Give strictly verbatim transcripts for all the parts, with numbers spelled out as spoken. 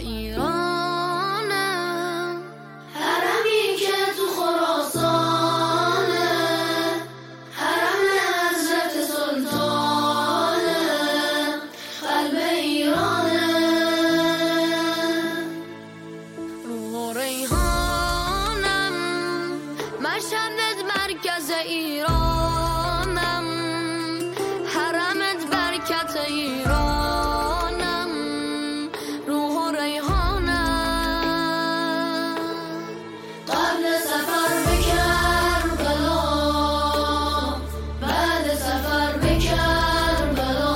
ایرانم، حرمی که تو خراسانه، حرم حضرت سلطانه، قلب ایرانه. روح و ریحانم، مشهد مرکز ایرانم، حرمت برکت ایرانم. روح و ریحانم، قبل سفر به کربلا، بعد سفر به کربلا،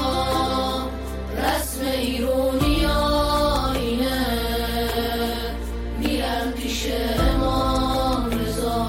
رسم ایرونی آینه، میرم پیش امام رضا.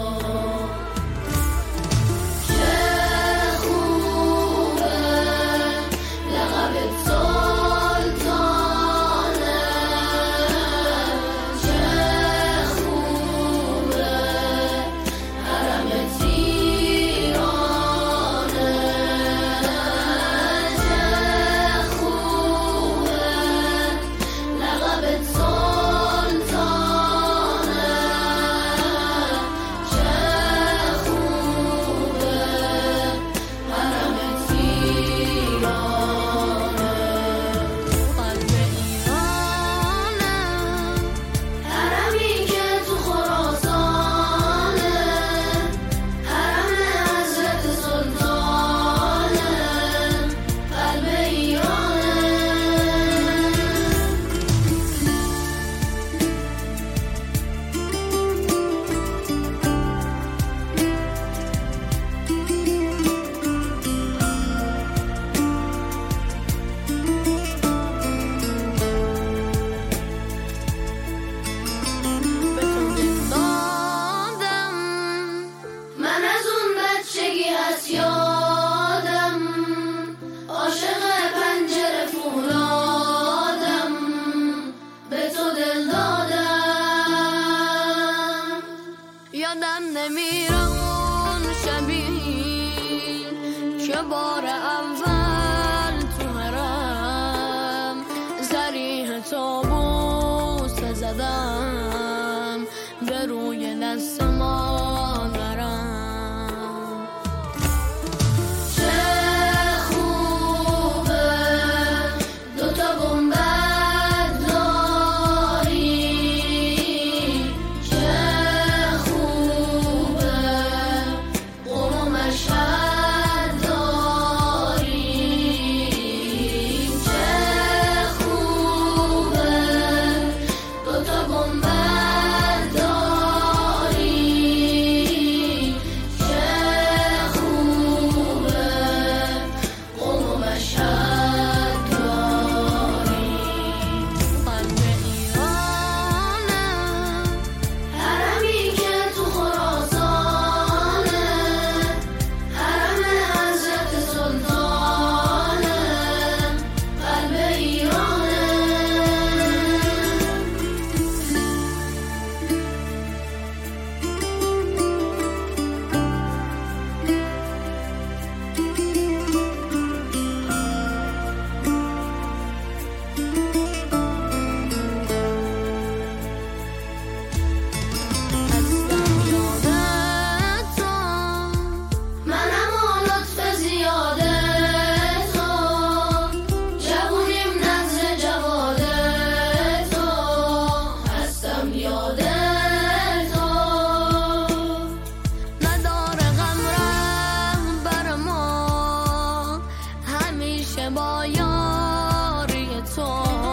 یادم نمیره اون شبی که بار اول تو حرم زریح تابوس زدم به روی دست مادرم. چه خوبه دوتا گنبد داری، چه خوبه قم و مشهد داری، چه خوبه دوتا گنبد داری، چه خوبه قم و مشهد داری. قلب ایرانم، حرمی که تو خراسانه، حرم حضرت سلطانه، قلب ایرانه. هستم یاد تو، منم و لطف زیاد تو، جوونیم نزد جواد تو. هستم یاد تو، نداره غم رهبر ما، همیشه با یاری تو.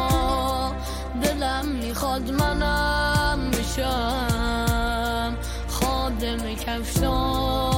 دلم میخواد منم بشم خادم کفشان